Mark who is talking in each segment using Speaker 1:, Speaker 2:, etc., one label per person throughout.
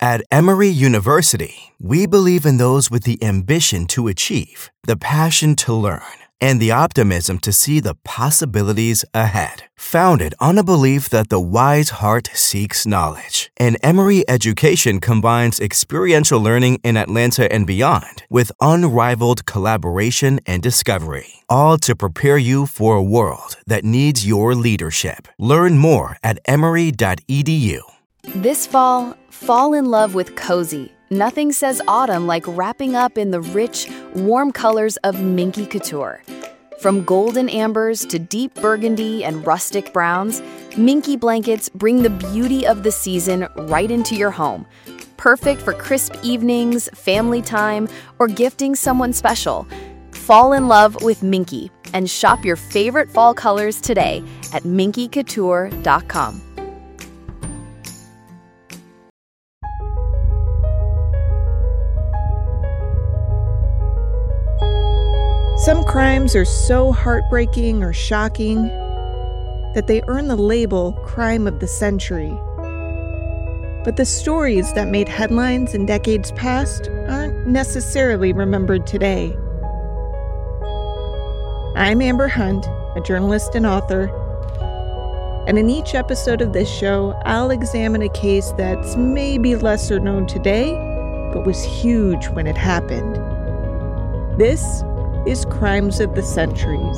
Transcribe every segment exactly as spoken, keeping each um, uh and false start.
Speaker 1: At Emory University, we believe in those with the ambition to achieve, the passion to learn, and the optimism to see the possibilities ahead. Founded on a belief that the wise heart seeks knowledge, and Emory education combines experiential learning in Atlanta and beyond with unrivaled collaboration and discovery, all to prepare you for a world that needs your leadership. Learn more at emory dot e d u.
Speaker 2: This fall, fall in love with cozy. Nothing says autumn like wrapping up in the rich, warm colors of Minky Couture. From golden ambers to deep burgundy and rustic browns, Minky blankets bring the beauty of the season right into your home. Perfect for crisp evenings, family time, or gifting someone special. Fall in love with Minky and shop your favorite fall colors today at minky couture dot com.
Speaker 3: Some crimes are so heartbreaking or shocking that they earn the label Crime of the Century. But the stories that made headlines in decades past aren't necessarily remembered today. I'm Amber Hunt, a journalist and author, and in each episode of this show, I'll examine a case that's maybe lesser known today, but was huge when it happened. This is Crimes of the Centuries.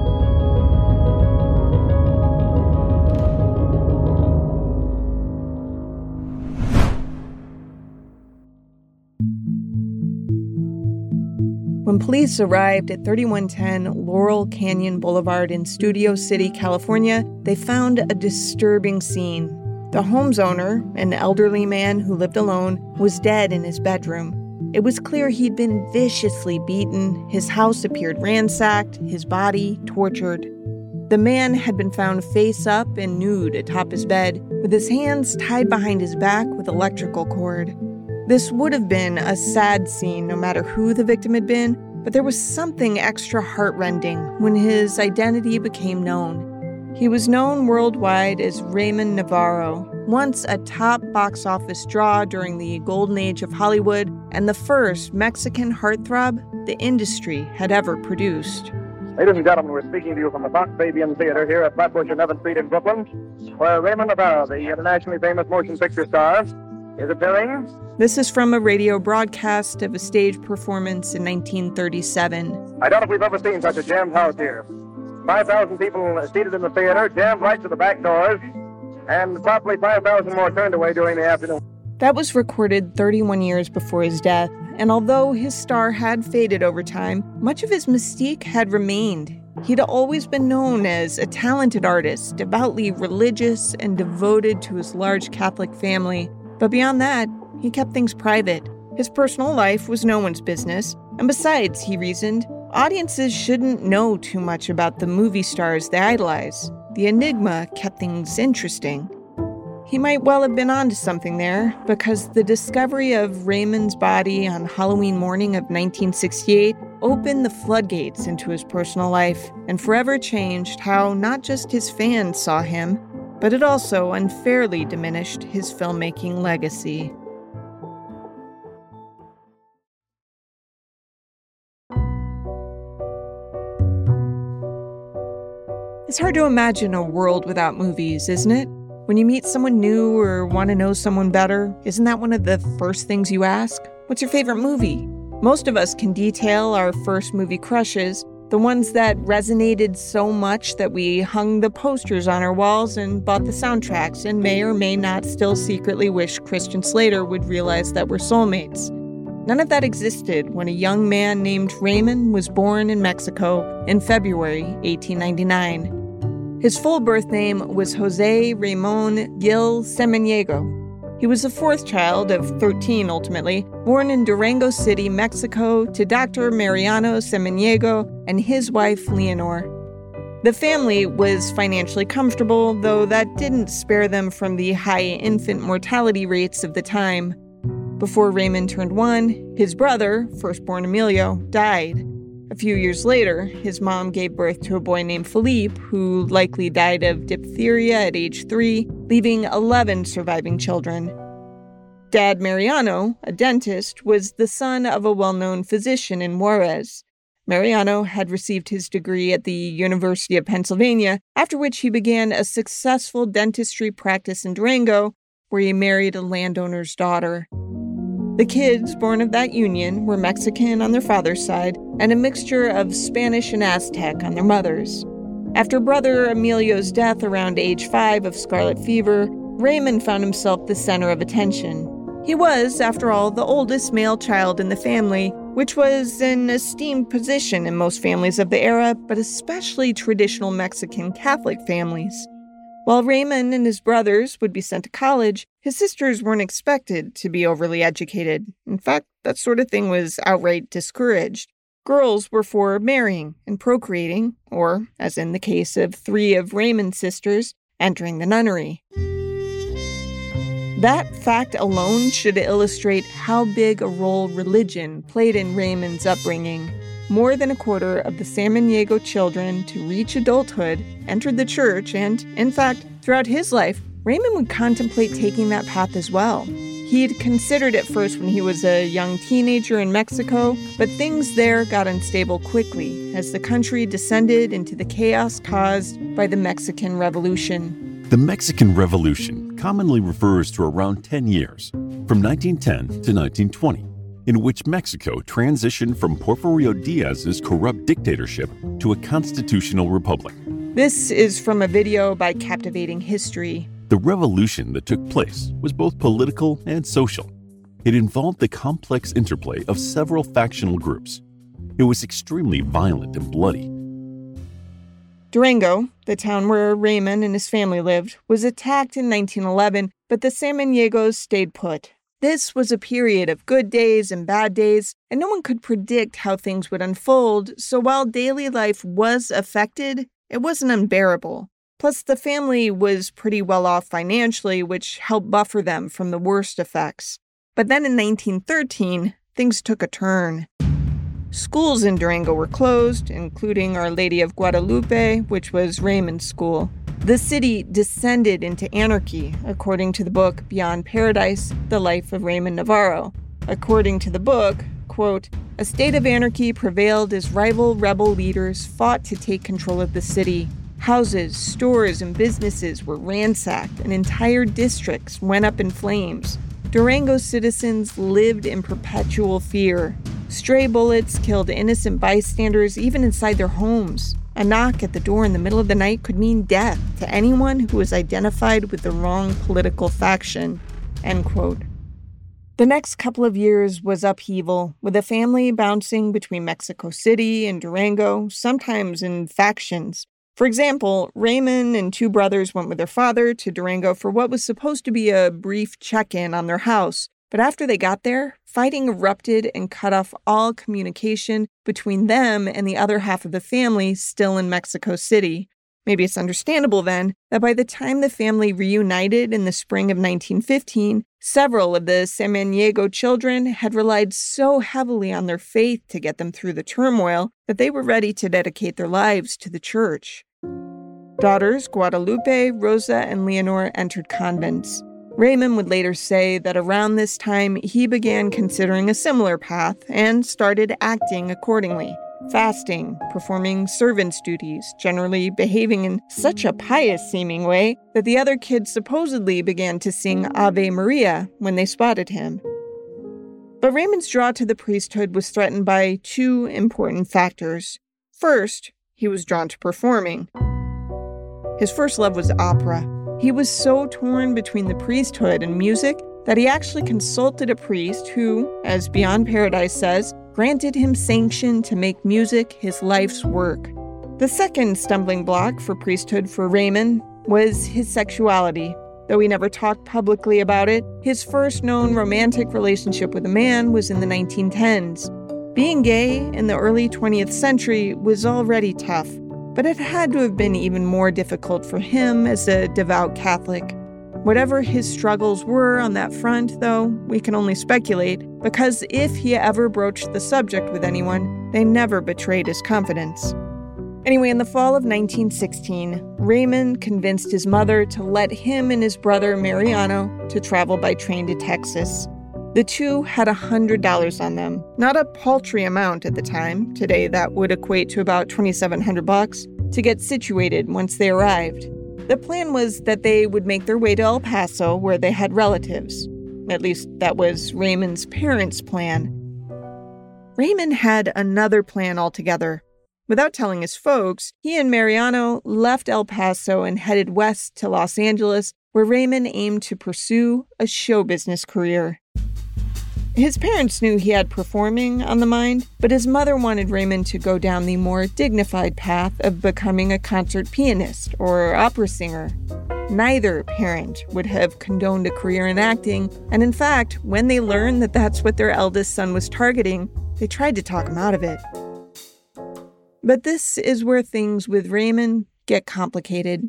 Speaker 3: When police arrived at thirty-one ten Laurel Canyon Boulevard in Studio City, California, they found a disturbing scene. The home's owner, an elderly man who lived alone, was dead in his bedroom. It was clear he'd been viciously beaten, his house appeared ransacked, his body tortured. The man had been found face up and nude atop his bed, with his hands tied behind his back with electrical cord. This would have been a sad scene no matter who the victim had been, but there was something extra heartrending when his identity became known. He was known worldwide as Raymond Navarro, once a top box office draw during the golden age of Hollywood and the first Mexican heartthrob the industry had ever produced.
Speaker 4: Ladies and gentlemen, we're speaking to you from the Fox Fabian Theater here at Flatbush and Evans Street in Brooklyn, where Raymond Navarro, the internationally famous motion picture star, is appearing.
Speaker 3: This is from a radio broadcast of a stage performance in nineteen thirty-seven.
Speaker 4: I doubt if we've ever seen such a jammed house here. five thousand people seated in the theater, jammed right to the back doors, and probably five thousand more turned away during the afternoon.
Speaker 3: That was recorded thirty-one years before his death, and although his star had faded over time, much of his mystique had remained. He'd always been known as a talented artist, devoutly religious and devoted to his large Catholic family. But beyond that, he kept things private. His personal life was no one's business, and besides, he reasoned, audiences shouldn't know too much about the movie stars they idolize. The enigma kept things interesting. He might well have been onto something there, because the discovery of Raymond's body on Halloween morning of nineteen sixty-eight opened the floodgates into his personal life and forever changed how not just his fans saw him, but it also unfairly diminished his filmmaking legacy. It's hard to imagine a world without movies, isn't it? When you meet someone new or want to know someone better, isn't that one of the first things you ask? What's your favorite movie? Most of us can detail our first movie crushes, the ones that resonated so much that we hung the posters on our walls and bought the soundtracks and may or may not still secretly wish Christian Slater would realize that we're soulmates. None of that existed when a young man named Raymond was born in Mexico in February eighteen ninety-nine. His full birth name was Jose Ramon Gil Samaniego. He was the fourth child of thirteen, ultimately, born in Durango City, Mexico, to Doctor Mariano Samaniego and his wife, Leonor. The family was financially comfortable, though that didn't spare them from the high infant mortality rates of the time. Before Raymond turned one, his brother, firstborn Emilio, died. A few years later, his mom gave birth to a boy named Philippe, who likely died of diphtheria at age three, leaving eleven surviving children. Dad Mariano, a dentist, was the son of a well-known physician in Juarez. Mariano had received his degree at the University of Pennsylvania, after which he began a successful dentistry practice in Durango, where he married a landowner's daughter. The kids born of that union were Mexican on their father's side and a mixture of Spanish and Aztec on their mother's. After brother Emilio's death around age five of scarlet fever, Raymond found himself the center of attention. He was, after all, the oldest male child in the family, which was an esteemed position in most families of the era, but especially traditional Mexican Catholic families. While Raymond and his brothers would be sent to college, his sisters weren't expected to be overly educated. In fact, that sort of thing was outright discouraged. Girls were for marrying and procreating, or, as in the case of three of Raymond's sisters, entering the nunnery. That fact alone should illustrate how big a role religion played in Raymond's upbringing. More than a quarter of the Samaniego children to reach adulthood entered the church, and, in fact, throughout his life, Raymond would contemplate taking that path as well. He'd considered it first when he was a young teenager in Mexico, but things there got unstable quickly as the country descended into the chaos caused by the Mexican Revolution.
Speaker 5: The Mexican Revolution commonly refers to around ten years, from nineteen ten to nineteen twenty, in which Mexico transitioned from Porfirio Diaz's corrupt dictatorship to a constitutional republic.
Speaker 3: This is from a video by Captivating History.
Speaker 5: The revolution that took place was both political and social. It involved the complex interplay of several factional groups. It was extremely violent and bloody.
Speaker 3: Durango, the town where Raymond and his family lived, was attacked in nineteen eleven, but the Samaniegos stayed put. This was a period of good days and bad days, and no one could predict how things would unfold, so while daily life was affected, it wasn't unbearable. Plus, the family was pretty well off financially, which helped buffer them from the worst effects. But then in nineteen thirteen, things took a turn. Schools in Durango were closed, including Our Lady of Guadalupe, which was Raymond's school. The city descended into anarchy, according to the book Beyond Paradise, The Life of Raymond Navarro. According to the book, quote, a state of anarchy prevailed as rival rebel leaders fought to take control of the city. Houses, stores, and businesses were ransacked, and entire districts went up in flames. Durango citizens lived in perpetual fear. Stray bullets killed innocent bystanders even inside their homes. A knock at the door in the middle of the night could mean death to anyone who was identified with the wrong political faction. End quote. The next couple of years was upheaval, with the family bouncing between Mexico City and Durango, sometimes in factions. For example, Raymond and two brothers went with their father to Durango for what was supposed to be a brief check-in on their house. But after they got there, fighting erupted and cut off all communication between them and the other half of the family still in Mexico City. Maybe it's understandable then that by the time the family reunited in the spring of nineteen fifteen, several of the Samaniego children had relied so heavily on their faith to get them through the turmoil that they were ready to dedicate their lives to the church. Daughters Guadalupe, Rosa, and Leonor entered convents. Raymond would later say that around this time he began considering a similar path and started acting accordingly. Fasting, performing servant's duties, generally behaving in such a pious-seeming way that the other kids supposedly began to sing Ave Maria when they spotted him. But Raymond's draw to the priesthood was threatened by two important factors. First, he was drawn to performing. His first love was opera. He was so torn between the priesthood and music that he actually consulted a priest who, as Beyond Paradise says, granted him sanction to make music his life's work. The second stumbling block for priesthood for Raymond was his sexuality. Though he never talked publicly about it, his first known romantic relationship with a man was in the nineteen tens. Being gay in the early twentieth century was already tough, but it had to have been even more difficult for him as a devout Catholic. Whatever his struggles were on that front, though, we can only speculate, because if he ever broached the subject with anyone, they never betrayed his confidence. Anyway, in the fall of nineteen sixteen, Raymond convinced his mother to let him and his brother Mariano to travel by train to Texas. The two had one hundred dollars on them, not a paltry amount at the time. Today, that would equate to about twenty-seven hundred bucks to get situated once they arrived. The plan was that they would make their way to El Paso, where they had relatives. At least, that was Raymond's parents' plan. Raymond had another plan altogether. Without telling his folks, he and Mariano left El Paso and headed west to Los Angeles, where Raymond aimed to pursue a show business career. His parents knew he had performing on the mind, but his mother wanted Raymond to go down the more dignified path of becoming a concert pianist or opera singer. Neither parent would have condoned a career in acting, and in fact, when they learned that that's what their eldest son was targeting, they tried to talk him out of it. But this is where things with Raymond get complicated.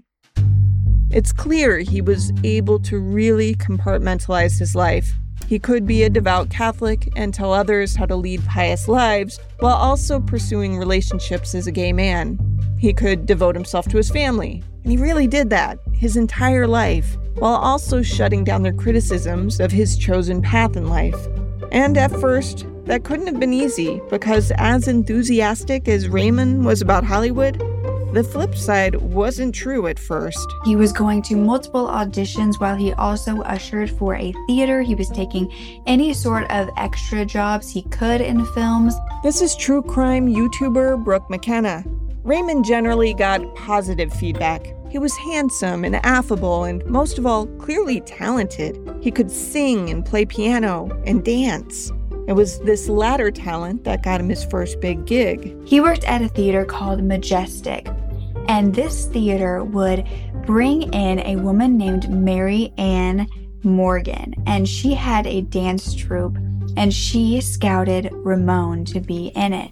Speaker 3: It's clear he was able to really compartmentalize his life. He could be a devout Catholic and tell others how to lead pious lives while also pursuing relationships as a gay man. He could devote himself to his family, and he really did that his entire life, while also shutting down their criticisms of his chosen path in life. And at first, that couldn't have been easy, because as enthusiastic as Raymond was about Hollywood, the flip side wasn't true at first.
Speaker 6: He was going to multiple auditions while he also ushered for a theater. He was taking any sort of extra jobs he could in films.
Speaker 3: This is true crime YouTuber Brooke McKenna. Raymond generally got positive feedback. He was handsome and affable and, most of all, clearly talented. He could sing and play piano and dance. It was this latter talent that got him his first big gig.
Speaker 6: He worked at a theater called Majestic, and this theater would bring in a woman named Mary Ann Morgan, and she had a dance troupe, and she scouted Ramon to be in it.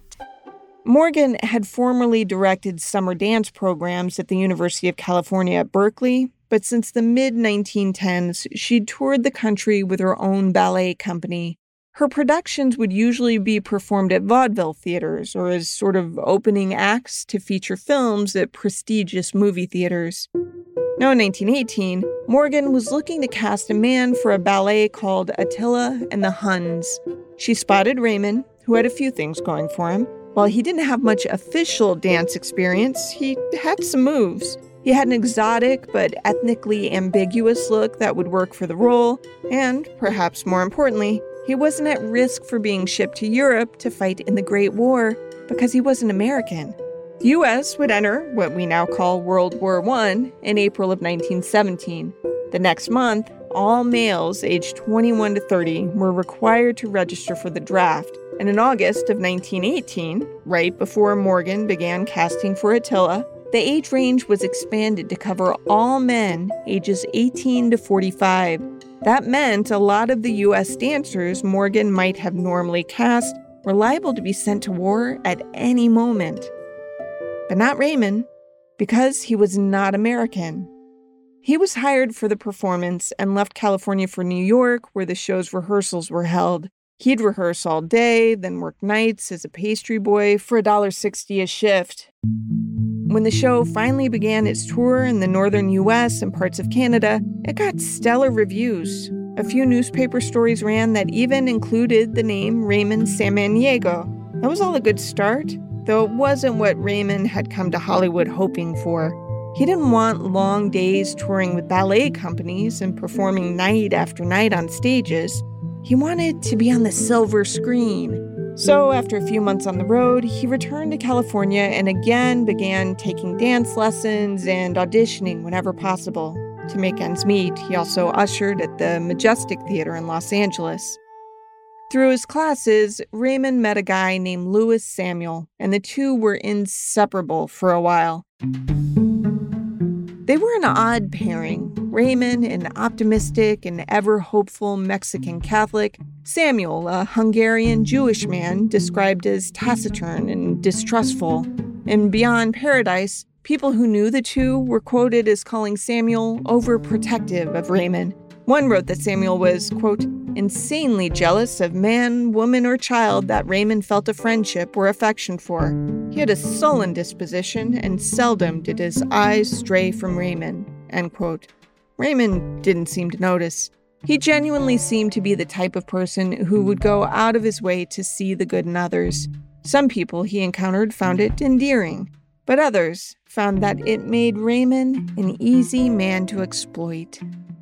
Speaker 3: Morgan had formerly directed summer dance programs at the University of California at Berkeley, but since the mid nineteen tens, she'd toured the country with her own ballet company. Her productions would usually be performed at vaudeville theaters or as sort of opening acts to feature films at prestigious movie theaters. Now in nineteen eighteen, Morgan was looking to cast a man for a ballet called Attila and the Huns. She spotted Raymond, who had a few things going for him. While he didn't have much official dance experience, he had some moves. He had an exotic but ethnically ambiguous look that would work for the role, and, perhaps more importantly, he wasn't at risk for being shipped to Europe to fight in the Great War because he was an American. The U S would enter what we now call World War One in April of nineteen seventeen. The next month, all males aged twenty-one to thirty were required to register for the draft. And in August of nineteen eighteen, right before Morgan began casting for Attila, the age range was expanded to cover all men ages eighteen to forty-five. That meant a lot of the U S dancers Morgan might have normally cast were liable to be sent to war at any moment. But not Raymond, because he was not American. He was hired for the performance and left California for New York, where the show's rehearsals were held. He'd rehearse all day, then work nights as a pastry boy for one dollar sixty a shift. When the show finally began its tour in the northern U S and parts of Canada, it got stellar reviews. A few newspaper stories ran that even included the name Raymond Samaniego. That was all a good start, though it wasn't what Raymond had come to Hollywood hoping for. He didn't want long days touring with ballet companies and performing night after night on stages. He wanted to be on the silver screen. So after a few months on the road, he returned to California and again began taking dance lessons and auditioning whenever possible. To make ends meet, he also ushered at the Majestic Theater in Los Angeles. Through his classes, Raymond met a guy named Louis Samuel, and the two were inseparable for a while. They were an odd pairing. Raymond, an optimistic and ever-hopeful Mexican Catholic. Samuel, a Hungarian Jewish man described as taciturn and distrustful. In Beyond Paradise, people who knew the two were quoted as calling Samuel overprotective of Raymond. One wrote that Samuel was, quote, insanely jealous of man, woman, or child that Raymond felt a friendship or affection for. He had a sullen disposition, and seldom did his eyes stray from Raymond, end quote. Raymond didn't seem to notice. He genuinely seemed to be the type of person who would go out of his way to see the good in others. Some people he encountered found it endearing, but others found that it made Raymond an easy man to exploit.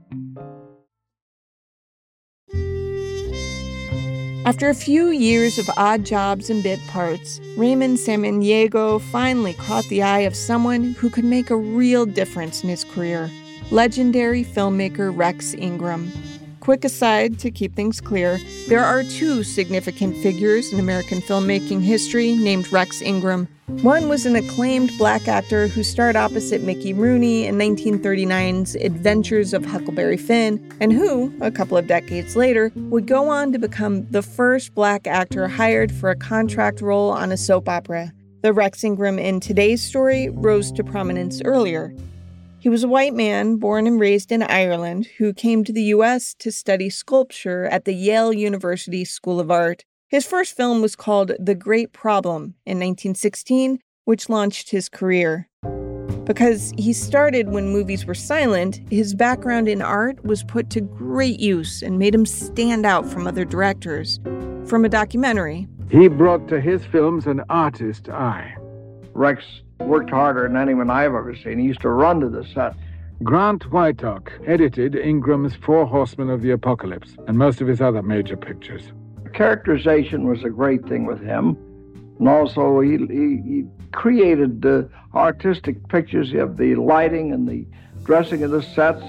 Speaker 3: After a few years of odd jobs and bit parts, Raymond Samaniego finally caught the eye of someone who could make a real difference in his career: legendary filmmaker Rex Ingram. Quick aside to keep things clear, there are two significant figures in American filmmaking history named Rex Ingram. One was an acclaimed black actor who starred opposite Mickey Rooney in nineteen thirty-nine's Adventures of Huckleberry Finn, and who, a couple of decades later, would go on to become the first black actor hired for a contract role on a soap opera. The Rex Ingram in today's story rose to prominence earlier. He was a white man born and raised in Ireland who came to the U S to study sculpture at the Yale University School of Art. His first film was called The Great Problem in nineteen sixteen, which launched his career. Because he started when movies were silent, his background in art was put to great use and made him stand out from other directors. From a documentary,
Speaker 7: he brought to his films an artist eye.
Speaker 8: Rex worked harder than anyone I've ever seen. He used to run to the set.
Speaker 7: Grant Whiteock edited Ingram's Four Horsemen of the Apocalypse and most of his other major pictures.
Speaker 8: Characterization was a great thing with him. And also he, he, he created the artistic pictures of the lighting and the dressing of the sets.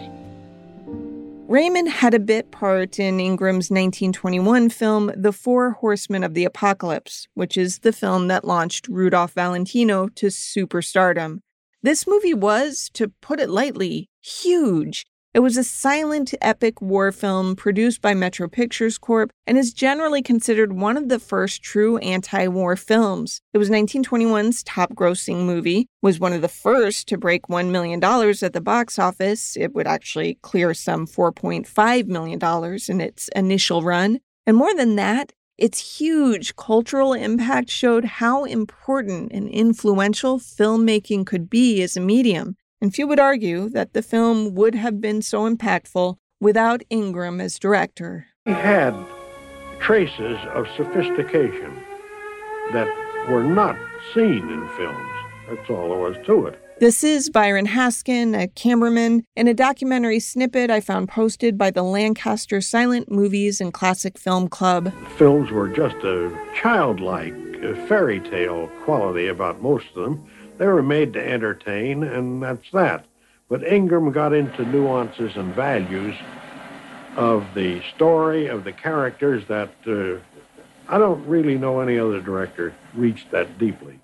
Speaker 3: Raymond had a bit part in Ingram's nineteen twenty-one film The Four Horsemen of the Apocalypse, which is the film that launched Rudolph Valentino to superstardom. This movie was, to put it lightly, huge. It was a silent, epic war film produced by Metro Pictures Corp and is generally considered one of the first true anti-war films. It was nineteen twenty-one's top-grossing movie, was one of the first to break one million dollars at the box office. It would actually clear some four point five million dollars in its initial run. And more than that, its huge cultural impact showed how important and influential filmmaking could be as a medium. And few would argue that the film would have been so impactful without Ingram as director.
Speaker 9: He had traces of sophistication that were not seen in films. That's all there was to it.
Speaker 3: This is Byron Haskin, a cameraman, in a documentary snippet I found posted by the Lancaster Silent Movies and Classic Film Club.
Speaker 9: The films were just a childlike a fairy tale quality about most of them. They were made to entertain, and that's that. But Ingram got into nuances and values of the story, of the characters that uh, I don't really know any other director reached that deeply.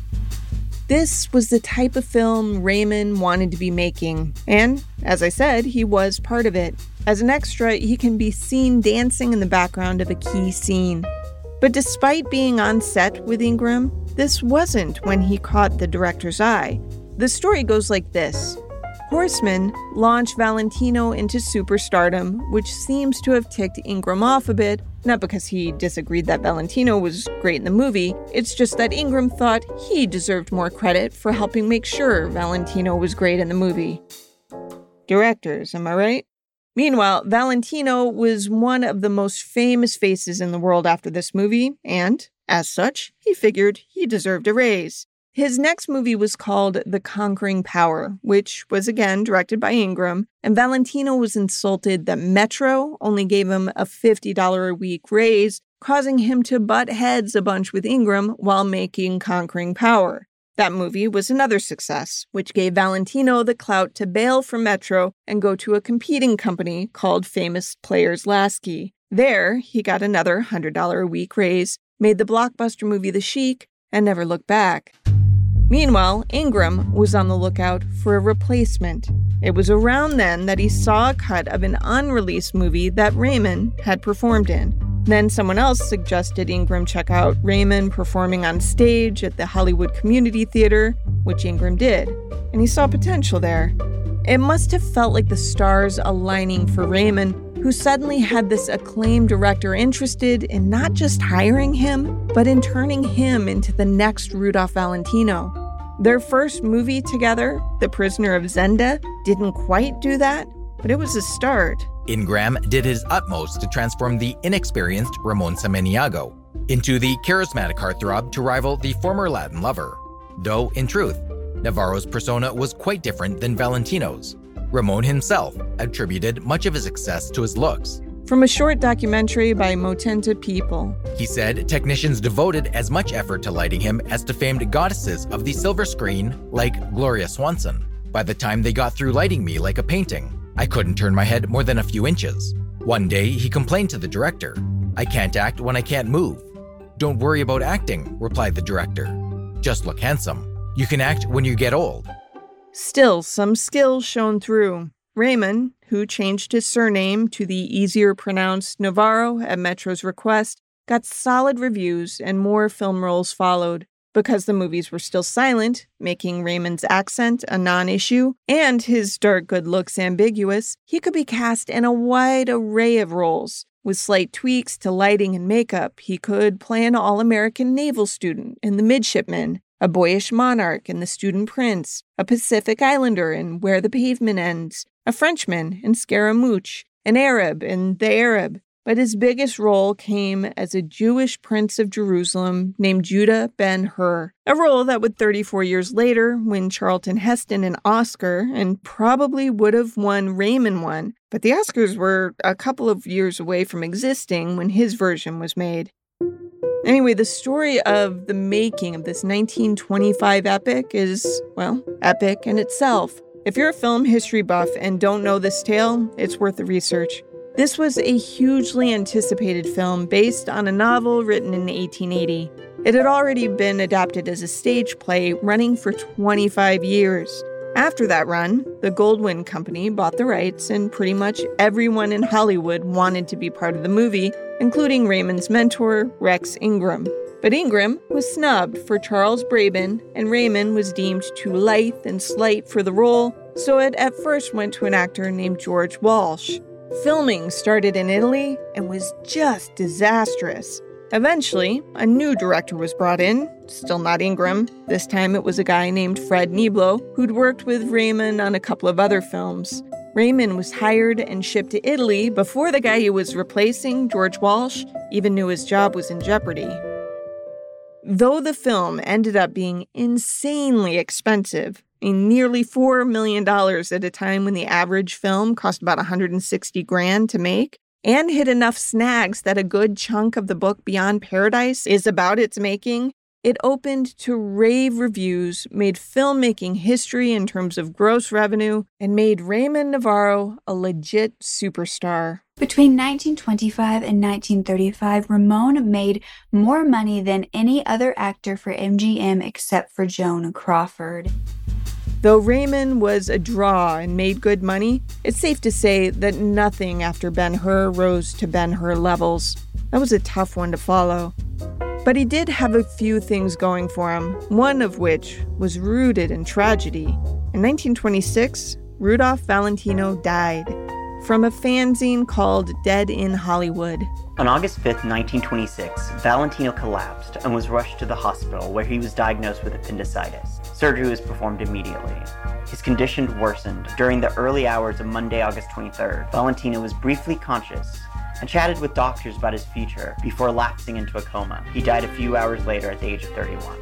Speaker 3: This was the type of film Raymond wanted to be making. And, as I said, he was part of it. As an extra, he can be seen dancing in the background of a key scene. But despite being on set with Ingram, this wasn't when he caught the director's eye. The story goes like this. Horsemen launched Valentino into superstardom, which seems to have ticked Ingram off a bit, not because he disagreed that Valentino was great in the movie, it's just that Ingram thought he deserved more credit for helping make sure Valentino was great in the movie. Directors, am I right? Meanwhile, Valentino was one of the most famous faces in the world after this movie, and, as such, he figured he deserved a raise. His next movie was called The Conquering Power, which was again directed by Ingram, and Valentino was insulted that Metro only gave him a fifty dollars a week raise, causing him to butt heads a bunch with Ingram while making Conquering Power. That movie was another success, which gave Valentino the clout to bail from Metro and go to a competing company called Famous Players Lasky. There, he got another one hundred dollars a week raise, made the blockbuster movie The Sheik, and never looked back. Meanwhile, Ingram was on the lookout for a replacement. It was around then that he saw a cut of an unreleased movie that Raymond had performed in. Then someone else suggested Ingram check out Raymond performing on stage at the Hollywood Community Theater, which Ingram did, and he saw potential there. It must have felt like the stars aligning for Raymond, who suddenly had this acclaimed director interested in not just hiring him, but in turning him into the next Rudolph Valentino. Their first movie together, The Prisoner of Zenda, didn't quite do that, but it was a start.
Speaker 10: Ingram did his utmost to transform the inexperienced Ramon Samaniego into the charismatic heartthrob to rival the former Latin lover. Though, in truth, Navarro's persona was quite different than Valentino's. Ramon himself attributed much of his success to his looks.
Speaker 3: From a short documentary by Motenta People,
Speaker 10: he said technicians devoted as much effort to lighting him as to famed goddesses of the silver screen like Gloria Swanson. By the time they got through lighting me like a painting, I couldn't turn my head more than a few inches. One day, he complained to the director, "I can't act when I can't move." "Don't worry about acting," replied the director. "Just look handsome. You can act when you get old."
Speaker 3: Still, some skills shone through. Raymond, who changed his surname to the easier-pronounced Navarro at Metro's request, got solid reviews and more film roles followed. Because the movies were still silent, making Raymond's accent a non-issue, and his dark good looks ambiguous, he could be cast in a wide array of roles. With slight tweaks to lighting and makeup, he could play an all-American naval student in The Midshipman, a boyish monarch in The Student Prince, a Pacific Islander in Where the Pavement Ends, a Frenchman in Scaramouche, an Arab in The Arab. But his biggest role came as a Jewish prince of Jerusalem named Judah Ben-Hur, a role that would thirty-four years later win Charlton Heston an Oscar and probably would have won Raymond one, but the Oscars were a couple of years away from existing when his version was made. Anyway, the story of the making of this nineteen twenty-five epic is, well, epic in itself. If you're a film history buff and don't know this tale, it's worth the research. This was a hugely anticipated film based on a novel written in eighteen eighty. It had already been adapted as a stage play running for twenty-five years. After that run, the Goldwyn Company bought the rights, and pretty much everyone in Hollywood wanted to be part of the movie, including Raymond's mentor, Rex Ingram. But Ingram was snubbed for Charles Brabin, and Raymond was deemed too lithe and slight for the role, so it at first went to an actor named George Walsh. Filming started in Italy and was just disastrous. Eventually, a new director was brought in, still not Ingram. This time it was a guy named Fred Niblo, who'd worked with Raymond on a couple of other films. Raymond was hired and shipped to Italy before the guy he was replacing, George Walsh, even knew his job was in jeopardy. Though the film ended up being insanely expensive, nearly four million dollars at a time when the average film cost about one hundred sixty grand to make, and hit enough snags that a good chunk of the book Beyond Paradise is about its making, it opened to rave reviews, made filmmaking history in terms of gross revenue, and made Raymond Navarro a legit superstar.
Speaker 6: Between nineteen twenty-five and nineteen thirty-five, Ramon made more money than any other actor for M G M except for Joan Crawford.
Speaker 3: Though Raymond was a draw and made good money, it's safe to say that nothing after Ben-Hur rose to Ben-Hur levels. That was a tough one to follow. But he did have a few things going for him, one of which was rooted in tragedy. In nineteen twenty-six, Rudolph Valentino died from a fanzine called Dead in Hollywood.
Speaker 11: On August fifth, nineteen twenty-six, Valentino collapsed and was rushed to the hospital where he was diagnosed with appendicitis. Surgery was performed immediately. His condition worsened. During the early hours of Monday, August twenty-third, Valentino was briefly conscious and chatted with doctors about his future before lapsing into a coma. He died a few hours later at the age of thirty-one.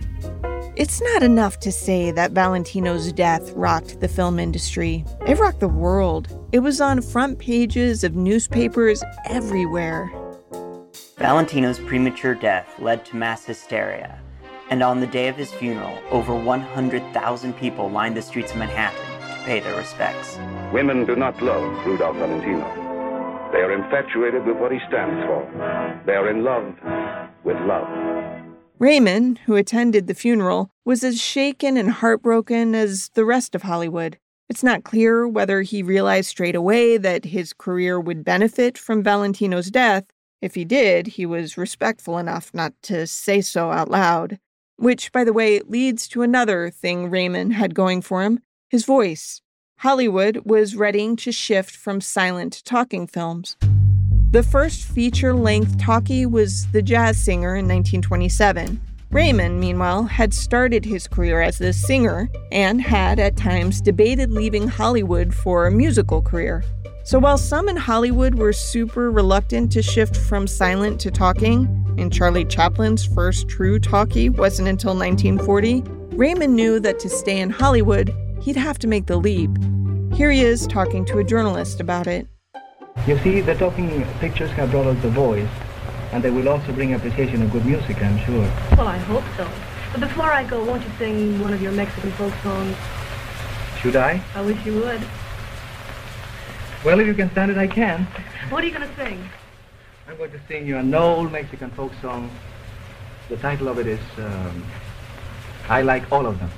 Speaker 3: It's not enough to say that Valentino's death rocked the film industry. It rocked the world. It was on front pages of newspapers everywhere.
Speaker 11: Valentino's premature death led to mass hysteria, and on the day of his funeral, over one hundred thousand people lined the streets of Manhattan to pay their respects.
Speaker 12: Women do not love Rudolph Valentino. They are infatuated with what he stands for. They are in love with love.
Speaker 3: Raymond, who attended the funeral, was as shaken and heartbroken as the rest of Hollywood. It's not clear whether he realized straight away that his career would benefit from Valentino's death. If he did, he was respectful enough not to say so out loud. Which, by the way, leads to another thing Raymond had going for him, his voice. Hollywood was readying to shift from silent to talking films. The first feature-length talkie was The Jazz Singer in nineteen twenty-seven. Raymond, meanwhile, had started his career as a singer and had, at times, debated leaving Hollywood for a musical career. So while some in Hollywood were super reluctant to shift from silent to talking, and Charlie Chaplin's first true talkie wasn't until nineteen forty, Raymond knew that to stay in Hollywood, he'd have to make the leap. Here he is talking to a journalist about it.
Speaker 13: You see, the talking pictures have brought out the voice, and they will also bring appreciation of good music, I'm sure.
Speaker 14: Well, I hope so. But before I go, won't you sing one of your Mexican folk songs?
Speaker 13: Should I?
Speaker 14: I wish you would.
Speaker 13: Well, if you can stand it, I can.
Speaker 14: What are you going to sing?
Speaker 13: I'm going to sing you an old Mexican folk song. The title of it is, um, I Like All of Them.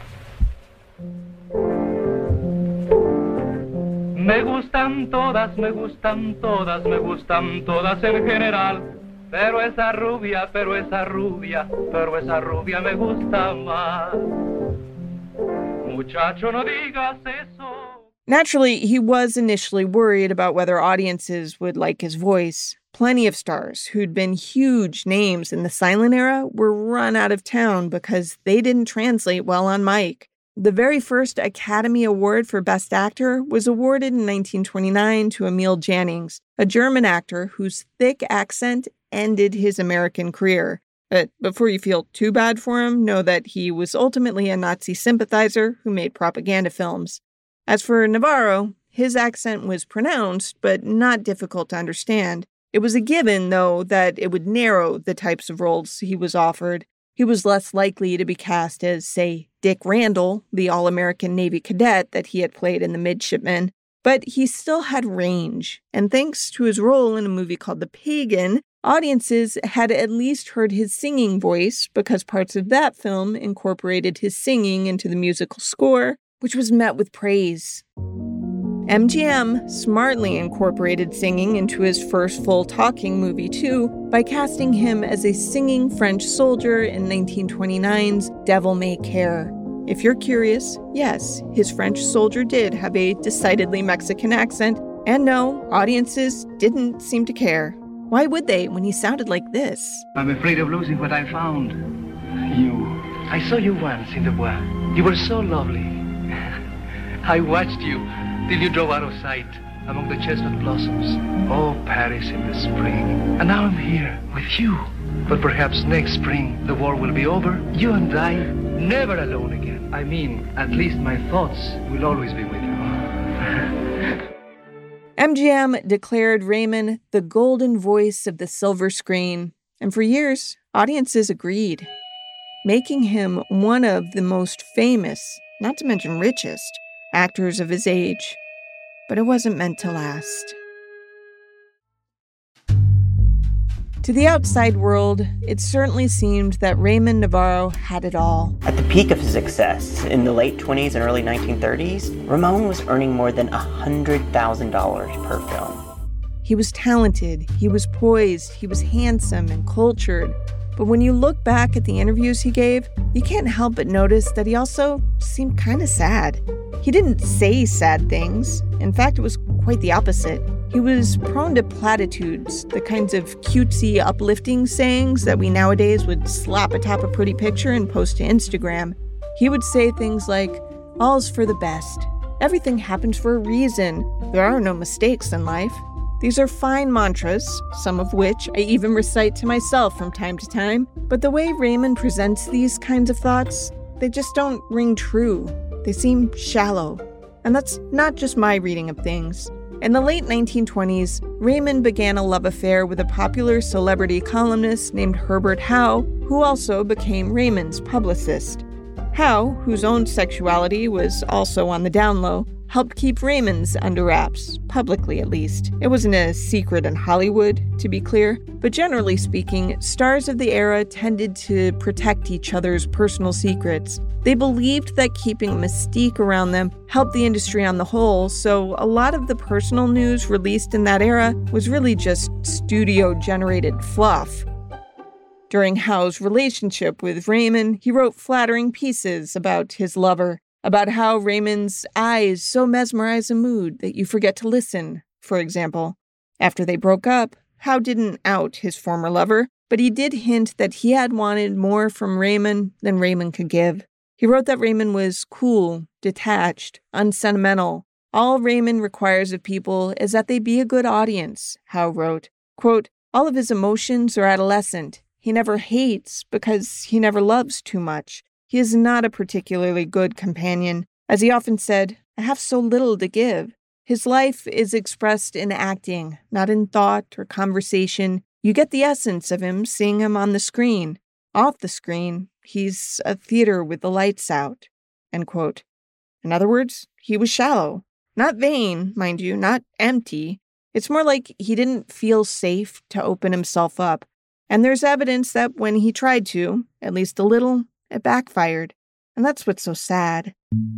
Speaker 15: Me gustan todas, me gustan todas, me gustan todas en general. Pero esa rubia, pero esa rubia, pero esa rubia me gusta más. Muchacho, no digas eso.
Speaker 3: Naturally, he was initially worried about whether audiences would like his voice. Plenty of stars who'd been huge names in the silent era were run out of town because they didn't translate well on mic. The very first Academy Award for Best Actor was awarded in nineteen twenty-nine to Emil Jannings, a German actor whose thick accent ended his American career. But before you feel too bad for him, know that he was ultimately a Nazi sympathizer who made propaganda films. As for Navarro, his accent was pronounced, but not difficult to understand. It was a given, though, that it would narrow the types of roles he was offered. He was less likely to be cast as, say, Dick Randall, the all-American Navy cadet that he had played in The Midshipmen. But he still had range, and thanks to his role in a movie called The Pagan, audiences had at least heard his singing voice because parts of that film incorporated his singing into the musical score, which was met with praise. M G M smartly incorporated singing into his first full talking movie, too, by casting him as a singing French soldier in nineteen twenty-nine's Devil May Care. If you're curious, yes, his French soldier did have a decidedly Mexican accent, and no, audiences didn't seem to care. Why would they when he sounded like this?
Speaker 13: I'm afraid of losing what I found. You. I saw you once in the Bois. You were so lovely. I watched you till you drove out of sight among the chestnut blossoms. Oh, Paris in the spring. And now I'm here with you. But perhaps next spring the war will be over. You and I, never alone again. I mean, at least my thoughts will always be with you.
Speaker 3: M G M declared Raymond the golden voice of the silver screen. And for years, audiences agreed, making him one of the most famous, not to mention richest, actors of his age. But it wasn't meant to last. To the outside world, it certainly seemed that Raymond Navarro had it all.
Speaker 11: At the peak of his success, in the late twenties and early nineteen thirties, Ramon was earning more than one hundred thousand dollars per film.
Speaker 3: He was talented, he was poised, he was handsome and cultured. But when you look back at the interviews he gave, you can't help but notice that he also seemed kind of sad. He didn't say sad things. In fact, it was quite the opposite. He was prone to platitudes, the kinds of cutesy, uplifting sayings that we nowadays would slap atop a pretty picture and post to Instagram. He would say things like, "All's for the best. Everything happens for a reason. There are no mistakes in life." These are fine mantras, some of which I even recite to myself from time to time, but the way Raymond presents these kinds of thoughts, they just don't ring true. They seem shallow. And that's not just my reading of things. In the late nineteen twenties, Raymond began a love affair with a popular celebrity columnist named Herbert Howe, who also became Raymond's publicist. Howe, whose own sexuality was also on the down low, helped keep Raymond's under wraps, publicly at least. It wasn't a secret in Hollywood, to be clear, but generally speaking, stars of the era tended to protect each other's personal secrets. They believed that keeping a mystique around them helped the industry on the whole, so a lot of the personal news released in that era was really just studio-generated fluff. During Howe's relationship with Raymond, he wrote flattering pieces about his lover. about how Raymond's eyes so mesmerize a mood that you forget to listen, for example. After they broke up, Howe didn't out his former lover, but he did hint that he had wanted more from Raymond than Raymond could give. He wrote that Raymond was cool, detached, unsentimental. All Raymond requires of people is that they be a good audience, Howe wrote. Quote, all of his emotions are adolescent. He never hates because he never loves too much. He is not a particularly good companion. As he often said, I have so little to give. His life is expressed in acting, not in thought or conversation. You get the essence of him seeing him on the screen. Off the screen, he's a theater with the lights out. End quote. In other words, he was shallow. Not vain, mind you, not empty. It's more like he didn't feel safe to open himself up. And there's evidence that when he tried to, at least a little, it backfired. And that's what's so sad.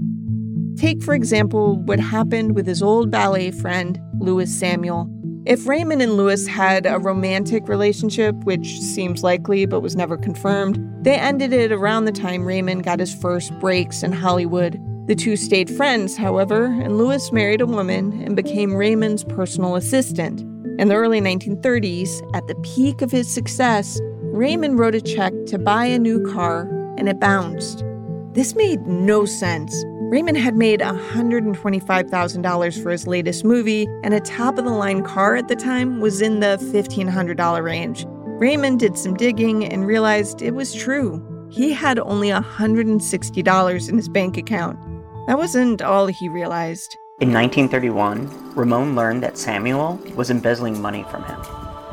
Speaker 3: Take, for example, what happened with his old ballet friend, Louis Samuel. If Raymond and Louis had a romantic relationship, which seems likely but was never confirmed, they ended it around the time Raymond got his first breaks in Hollywood. The two stayed friends, however, and Louis married a woman and became Raymond's personal assistant. In the early nineteen thirties, at the peak of his success, Raymond wrote a check to buy a new car, and it bounced. This made no sense. Raymond had made one hundred twenty-five thousand dollars for his latest movie, and a top-of-the-line car at the time was in the fifteen hundred dollars range. Raymond did some digging and realized it was true. He had only one hundred sixty dollars in his bank account. That wasn't all he realized.
Speaker 11: In nineteen thirty-one, Ramon learned that Samuel was embezzling money from him.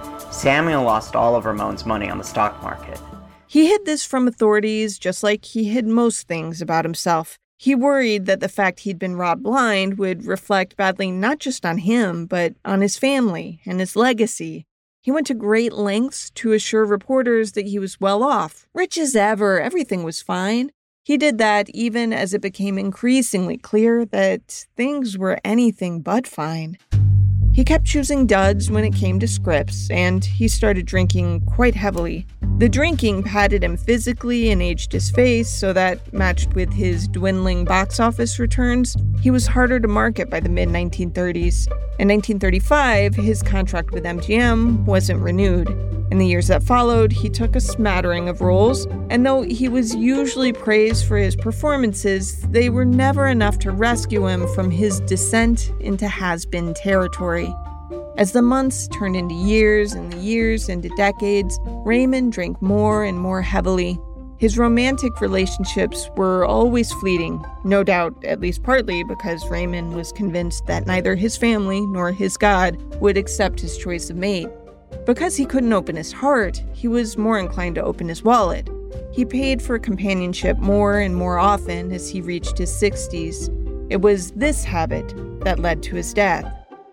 Speaker 11: Samuel lost all of Ramon's money on the stock market.
Speaker 3: He hid this from authorities just like he hid most things about himself. He worried that the fact he'd been robbed blind would reflect badly not just on him, but on his family and his legacy. He went to great lengths to assure reporters that he was well off, rich as ever, everything was fine. He did that even as it became increasingly clear that things were anything but fine. He kept choosing duds when it came to scripts, and he started drinking quite heavily. The drinking padded him physically and aged his face so that, matched with his dwindling box office returns, he was harder to market by the mid nineteen thirties. In nineteen thirty-five, his contract with M G M wasn't renewed. In the years that followed, he took a smattering of roles, and though he was usually praised for his performances, they were never enough to rescue him from his descent into has-been territory. As the months turned into years and the years into decades, Raymond drank more and more heavily. His romantic relationships were always fleeting, no doubt at least partly because Raymond was convinced that neither his family nor his God would accept his choice of mate. Because he couldn't open his heart, he was more inclined to open his wallet. He paid for companionship more and more often as he reached his sixties. It was this habit that led to his death.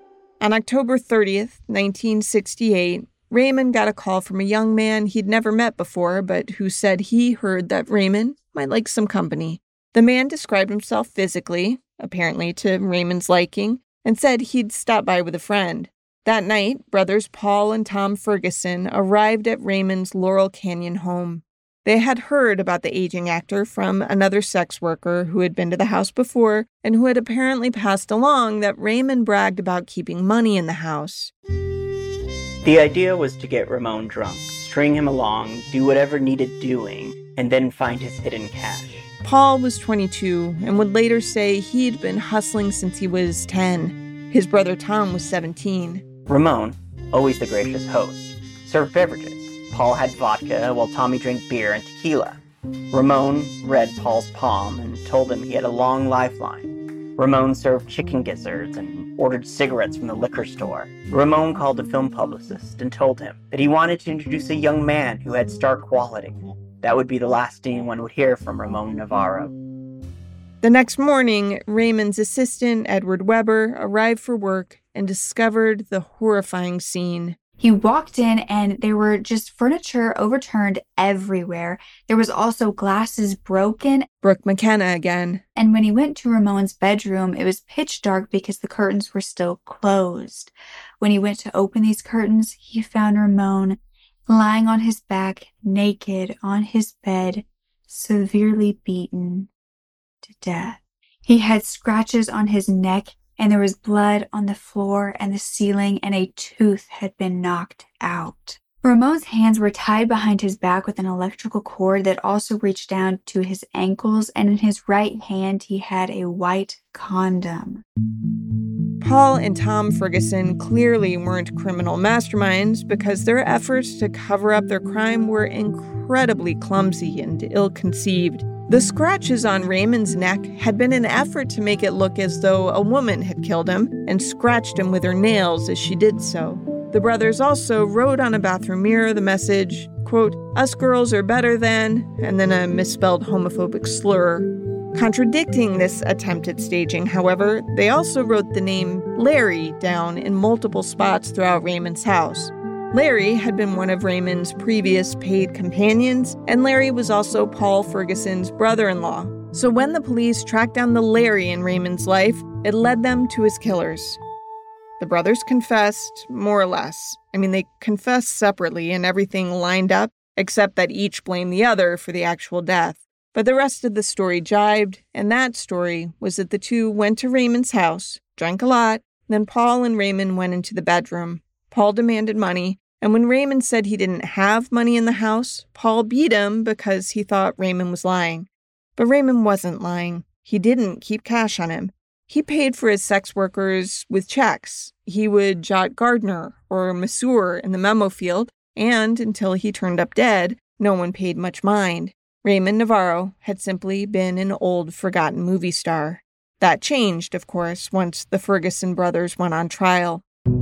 Speaker 3: On October thirtieth, nineteen sixty-eight, Raymond got a call from a young man he'd never met before, but who said he heard that Raymond might like some company. The man described himself physically, apparently to Raymond's liking, and said he'd stop by with a friend. That night, brothers Paul and Tom Ferguson arrived at Raymond's Laurel Canyon home. They had heard about the aging actor from another sex worker who had been to the house before and who had apparently passed along that Raymond bragged about keeping money in the house.
Speaker 11: The idea was to get Ramon drunk, string him along, do whatever needed doing, and then find his hidden cash.
Speaker 3: Paul was twenty-two and would later say he'd been hustling since he was ten. His brother Tom was seventeen.
Speaker 11: Ramon, always the gracious host, served beverages. Paul had vodka while Tommy drank beer and tequila. Ramon read Paul's palm and told him he had a long lifeline. Ramon served chicken gizzards and ordered cigarettes from the liquor store. Ramon called a film publicist and told him that he wanted to introduce a young man who had star quality. That would be the last anyone would hear from Ramon Navarro.
Speaker 3: The next morning, Raymond's assistant, Edward Weber, arrived for work and discovered the horrifying scene.
Speaker 6: He walked in and there were just furniture overturned everywhere. There was also glasses broken.
Speaker 3: Brooke McKenna again.
Speaker 6: And when he went to Ramon's bedroom, it was pitch dark because the curtains were still closed. When he went to open these curtains, he found Ramon lying on his back, naked on his bed, severely beaten to death. He had scratches on his neck, and there was blood on the floor and the ceiling, and a tooth had been knocked out. Ramon's hands were tied behind his back with an electrical cord that also reached down to his ankles, and in his right hand he had a white condom.
Speaker 3: Paul and Tom Ferguson clearly weren't criminal masterminds because their efforts to cover up their crime were incredibly clumsy and ill-conceived. The scratches on Raymond's neck had been an effort to make it look as though a woman had killed him and scratched him with her nails as she did so. The brothers also wrote on a bathroom mirror the message, quote, "Us girls are better than," and then a misspelled homophobic slur. Contradicting this attempt at staging, however, they also wrote the name Larry down in multiple spots throughout Raymond's house. Larry had been one of Raymond's previous paid companions, and Larry was also Paul Ferguson's brother-in-law. So when the police tracked down the Larry in Raymond's life, it led them to his killers. The brothers confessed, more or less. I mean, they confessed separately and everything lined up, except that each blamed the other for the actual death. But the rest of the story jibed, and that story was that the two went to Raymond's house, drank a lot, then Paul and Raymond went into the bedroom. Paul demanded money, and when Raymond said he didn't have money in the house, Paul beat him because he thought Raymond was lying. But Raymond wasn't lying. He didn't keep cash on him. He paid for his sex workers with checks. He would jot gardener or masseur in the memo field, and until he turned up dead, no one paid much mind. Raymond Navarro had simply been an old, forgotten movie star. That changed, of course, once the Ferguson brothers went on trial.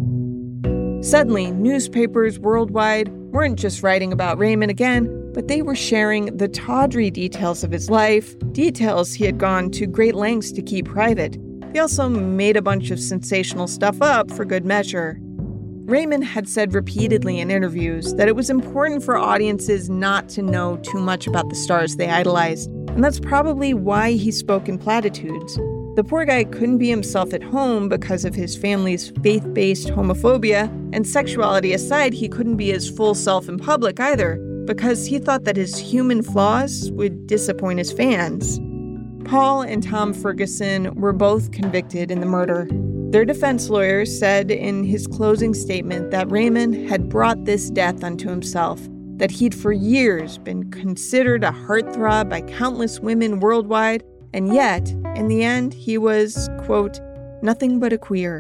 Speaker 3: Suddenly, newspapers worldwide weren't just writing about Raymond again, but they were sharing the tawdry details of his life, details he had gone to great lengths to keep private. They also made a bunch of sensational stuff up for good measure. Raymond had said repeatedly in interviews that it was important for audiences not to know too much about the stars they idolized, and that's probably why he spoke in platitudes. The poor guy couldn't be himself at home because of his family's faith-based homophobia, and sexuality aside, he couldn't be his full self in public either, because he thought that his human flaws would disappoint his fans. Paul and Tom Ferguson were both convicted in the murder. Their defense lawyers said in his closing statement that Raymond had brought this death unto himself, that he'd for years been considered a heartthrob by countless women worldwide, and yet, in the end, he was, quote, nothing but a queer.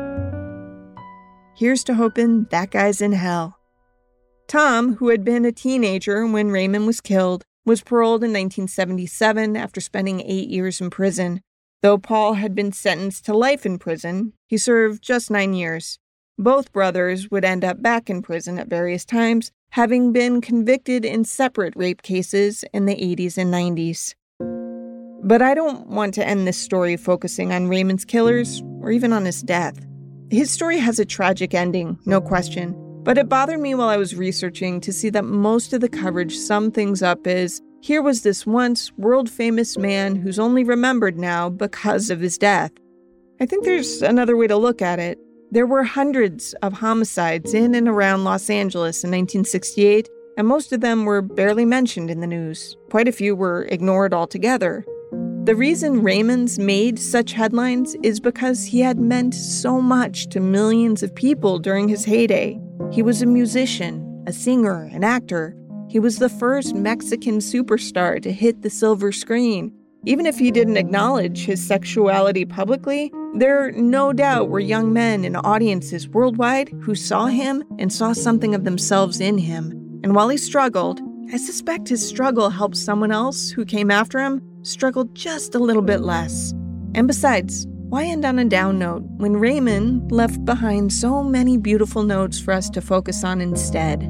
Speaker 3: Here's to hoping that guy's in hell. Tom, who had been a teenager when Raymond was killed, was paroled in nineteen seventy-seven after spending eight years in prison. Though Paul had been sentenced to life in prison, he served just nine years. Both brothers would end up back in prison at various times, having been convicted in separate rape cases in the eighties and nineties. But I don't want to end this story focusing on Raymond's killers or even on his death. His story has a tragic ending, no question, but it bothered me while I was researching to see that most of the coverage summed things up as, here was this once world-famous man who's only remembered now because of his death. I think there's another way to look at it. There were hundreds of homicides in and around Los Angeles in nineteen sixty-eight, and most of them were barely mentioned in the news. Quite a few were ignored altogether. The reason Raymond's made such headlines is because he had meant so much to millions of people during his heyday. He was a musician, a singer, an actor. He was the first Mexican superstar to hit the silver screen. Even if he didn't acknowledge his sexuality publicly, there no doubt were young men and audiences worldwide who saw him and saw something of themselves in him. And while he struggled, I suspect his struggle helped someone else who came after him struggle just a little bit less. And besides, why end on a down note when Raymond left behind so many beautiful notes for us to focus on instead?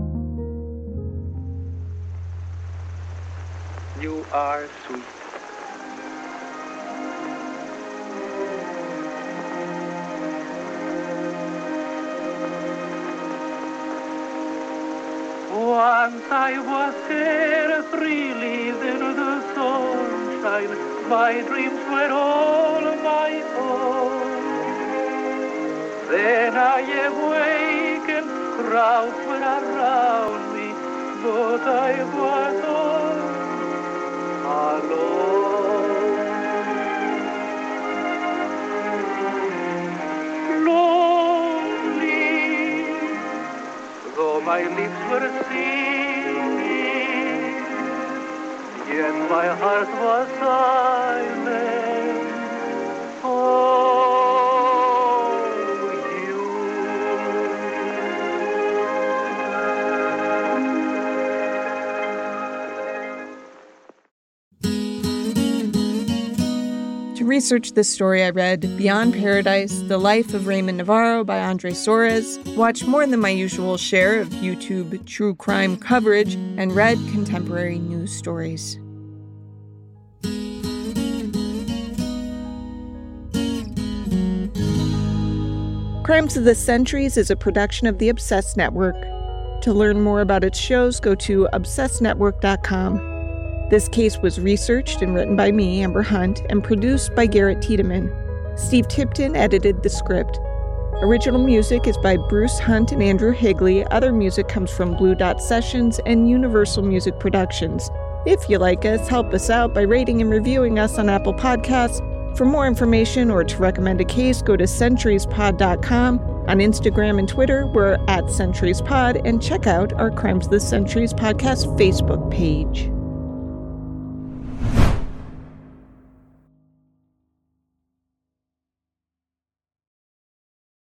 Speaker 13: You are sweet.
Speaker 15: Once I was carefree, then the sunshine, my dreams were all my own. Then I awakened, crowds were around me, but I was all alone. my lips were singing, yet my heart was silent. Oh, you.
Speaker 3: To research this story, I read Beyond Paradise, The Life of Raymond Navarro by Andre Soares, watched more than my usual share of YouTube true crime coverage, and read contemporary news stories. Crimes of the Centuries is a production of the Obsessed Network. To learn more about its shows, go to obsessed network dot com. This case was researched and written by me, Amber Hunt, and produced by Garrett Tiedemann. Steve Tipton edited the script. Original music is by Bruce Hunt and Andrew Higley. Other music comes from Blue Dot Sessions and Universal Music Productions. If you like us, help us out by rating and reviewing us on Apple Podcasts. For more information or to recommend a case, go to centuries pod dot com. On Instagram and Twitter, we're at centuriespod, and check out our Crimes of the Centuries podcast Facebook page.